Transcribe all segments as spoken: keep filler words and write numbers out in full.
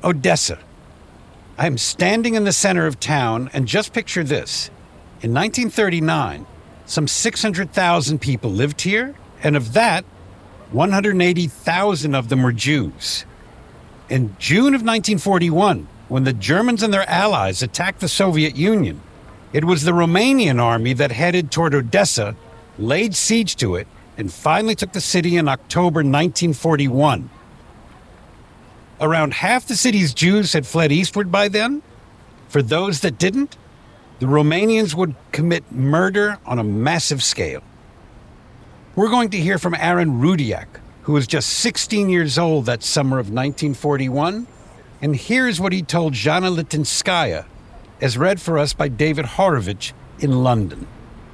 Odessa. I'm standing in the center of town, and just picture this. In nineteen thirty-nine, some six hundred thousand people lived here, and of that, one hundred eighty thousand of them were Jews. In June of nineteen forty-one, when the Germans and their allies attacked the Soviet Union, it was the Romanian army that headed toward Odessa, laid siege to it, and finally took the city in October nineteen forty-one. Around half the city's Jews had fled eastward by then. For those that didn't, the Romanians would commit murder on a massive scale. We're going to hear from Aaron Rudiak, who was just sixteen years old that summer of nineteen forty-one, and here's what he told Zhana Litinskaya, as read for us by David Horovitch in London.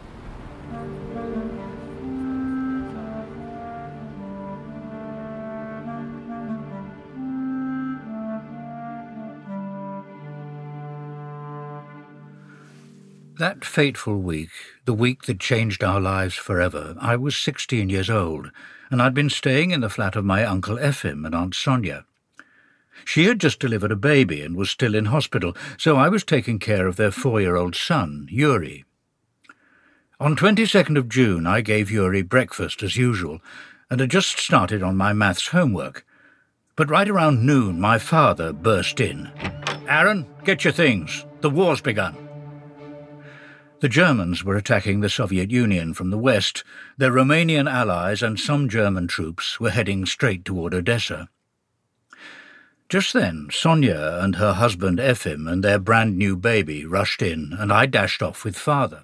That fateful week, the week that changed our lives forever, I was sixteen years old, and I'd been staying in the flat of my Uncle Efim and Aunt Sonia. She had just delivered a baby and was still in hospital, so I was taking care of their four-year-old son, Yuri. On twenty-second of June, I gave Yuri breakfast as usual, and had just started on my maths homework. But right around noon, my father burst in. "Aaron, get your things. The war's begun." The Germans were attacking the Soviet Union from the west. Their Romanian allies and some German troops were heading straight toward Odessa. Just then, Sonia and her husband Efim and their brand-new baby rushed in, and I dashed off with father.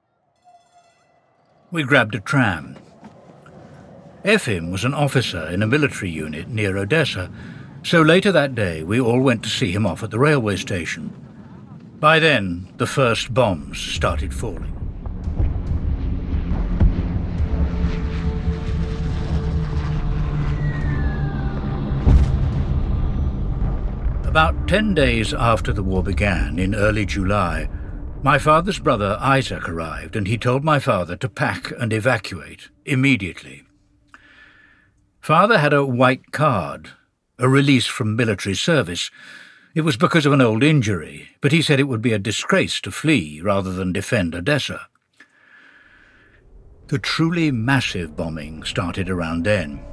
We grabbed a tram. Efim was an officer in a military unit near Odessa, so later that day we all went to see him off at the railway station. By then, the first bombs started falling. About ten days after the war began, in early July, my father's brother Isaac arrived, and he told my father to pack and evacuate immediately. Father had a white card, a release from military service. It was because of an old injury, but he said it would be a disgrace to flee rather than defend Odessa. The truly massive bombing started around then.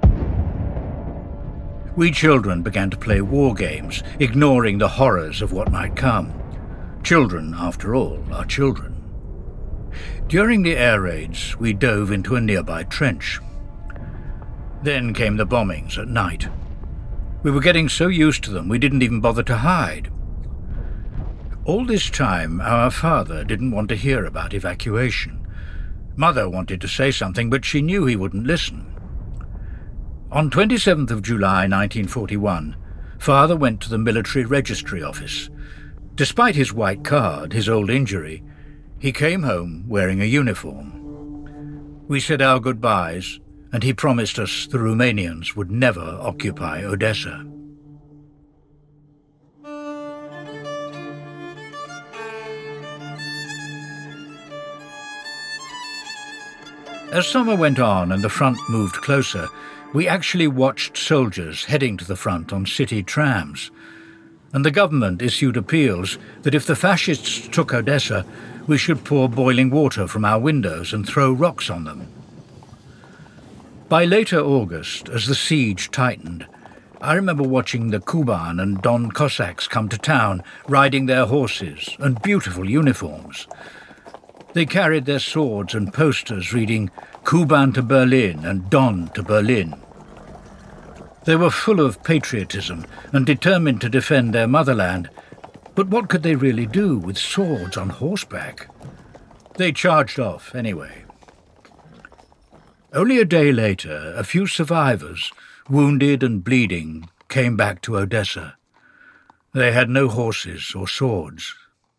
We children began to play war games, ignoring the horrors of what might come. Children, after all, are children. During the air raids, we dove into a nearby trench. Then came the bombings at night. We were getting so used to them we didn't even bother to hide. All this time, our father didn't want to hear about evacuation. Mother wanted to say something, but she knew he wouldn't listen. On twenty-seventh of July nineteen forty-one, Father went to the military registry office. Despite his white card, his old injury, he came home wearing a uniform. We said our goodbyes, and he promised us the Romanians would never occupy Odessa. As summer went on and the front moved closer, we actually watched soldiers heading to the front on city trams. And the government issued appeals that if the fascists took Odessa, we should pour boiling water from our windows and throw rocks on them. By later August, as the siege tightened, I remember watching the Kuban and Don Cossacks come to town, riding their horses and beautiful uniforms. They carried their swords and posters reading Kuban to Berlin and Don to Berlin. They were full of patriotism and determined to defend their motherland, but what could they really do with swords on horseback? They charged off anyway. Only a day later, a few survivors, wounded and bleeding, came back to Odessa. They had no horses or swords.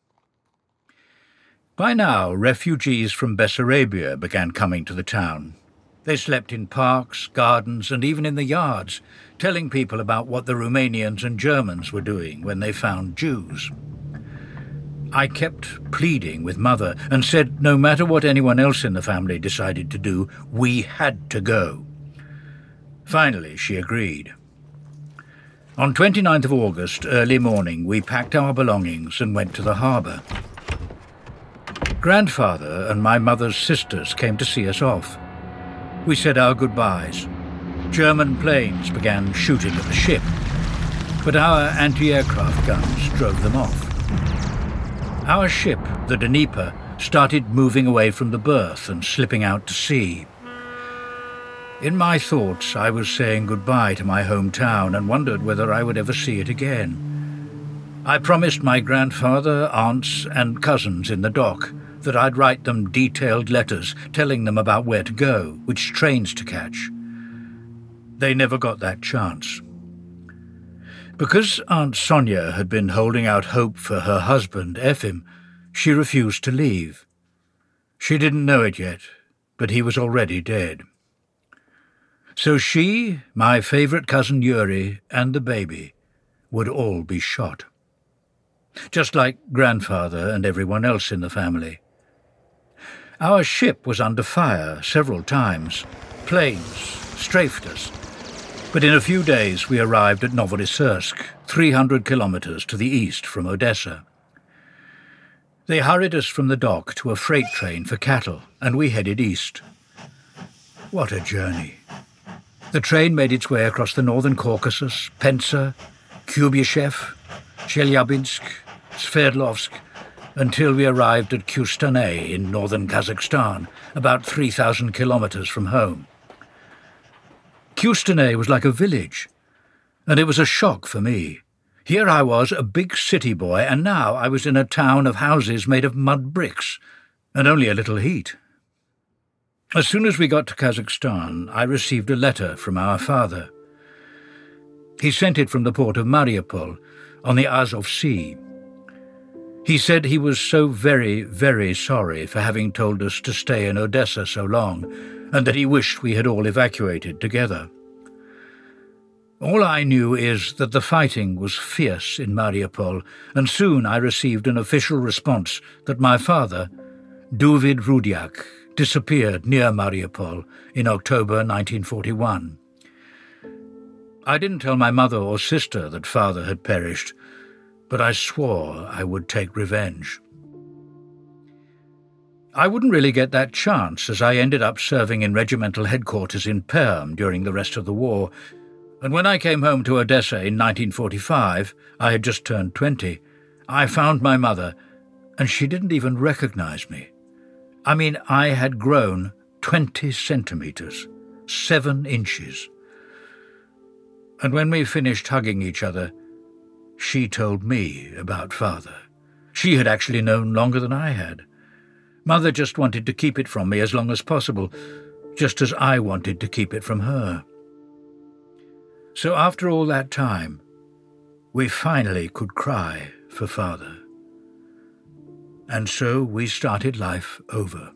By now, refugees from Bessarabia began coming to the town. They slept in parks, gardens, and even in the yards, telling people about what the Romanians and Germans were doing when they found Jews. I kept pleading with Mother and said no matter what anyone else in the family decided to do, we had to go. Finally, she agreed. On twenty-ninth of August, early morning, we packed our belongings and went to the harbour. Grandfather and my mother's sisters came to see us off. We said our goodbyes. German planes began shooting at the ship, but our anti-aircraft guns drove them off. Our ship, the Dnieper, started moving away from the berth and slipping out to sea. In my thoughts, I was saying goodbye to my hometown and wondered whether I would ever see it again. I promised my grandfather, aunts, and cousins in the dock that I'd write them detailed letters telling them about where to go, which trains to catch. They never got that chance. Because Aunt Sonia had been holding out hope for her husband, Efim, she refused to leave. She didn't know it yet, but he was already dead. So she, my favourite cousin Yuri, and the baby would all be shot. Just like grandfather and everyone else in the family. Our ship was under fire several times. Planes strafed us. But in a few days we arrived at Novorossiysk, three hundred kilometres to the east from Odessa. They hurried us from the dock to a freight train for cattle, and we headed east. What a journey. The train made its way across the northern Caucasus, Penza, Kuybyshev, Chelyabinsk, Sverdlovsk, until we arrived at Kyustane in northern Kazakhstan, about three thousand kilometres from home. Kyustane was like a village, and it was a shock for me. Here I was, a big city boy, and now I was in a town of houses made of mud bricks, and only a little heat. As soon as we got to Kazakhstan, I received a letter from our father. He sent it from the port of Mariupol on the Azov Sea. He said he was so very, very sorry for having told us to stay in Odessa so long, and that he wished we had all evacuated together. All I knew is that the fighting was fierce in Mariupol, and soon I received an official response that my father, David Rudyak, disappeared near Mariupol in October nineteen forty-one. I didn't tell my mother or sister that father had perished, but I swore I would take revenge. I wouldn't really get that chance, as I ended up serving in regimental headquarters in Perm during the rest of the war, and when I came home to Odessa in nineteen forty-five, I had just turned twenty, I found my mother, and she didn't even recognize me. I mean, I had grown twenty centimetres, seven inches. And when we finished hugging each other, she told me about father. She had actually known longer than I had. Mother just wanted to keep it from me as long as possible, just as I wanted to keep it from her. So after all that time, we finally could cry for father. And so we started life over.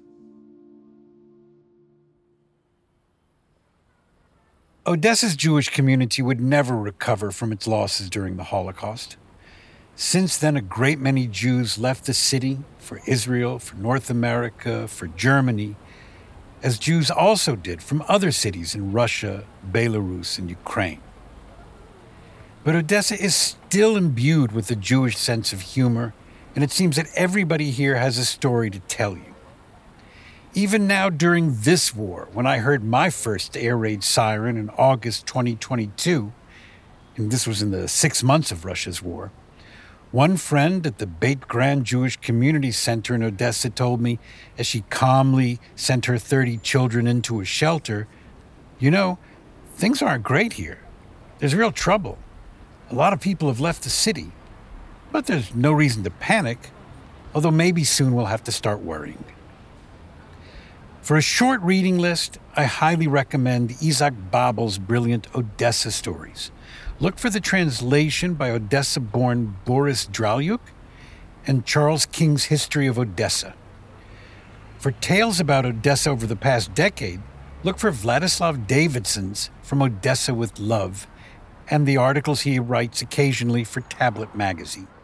Odessa's Jewish community would never recover from its losses during the Holocaust. Since then, a great many Jews left the city for Israel, for North America, for Germany, as Jews also did from other cities in Russia, Belarus, and Ukraine. But Odessa is still imbued with the Jewish sense of humor, and it seems that everybody here has a story to tell you. Even now during this war, when I heard my first air raid siren in August twenty twenty-two, and this was in the six months of Russia's war, one friend at the Beit Grand Jewish Community Center in Odessa told me, as she calmly sent her thirty children into a shelter, you know, things aren't great here. There's real trouble. A lot of people have left the city. But there's no reason to panic, although maybe soon we'll have to start worrying. For a short reading list, I highly recommend Isaac Babel's brilliant Odessa stories. Look for the translation by Odessa-born Boris Dralyuk and Charles King's History of Odessa. For tales about Odessa over the past decade, look for Vladislav Davidson's From Odessa with Love and the articles he writes occasionally for Tablet magazine.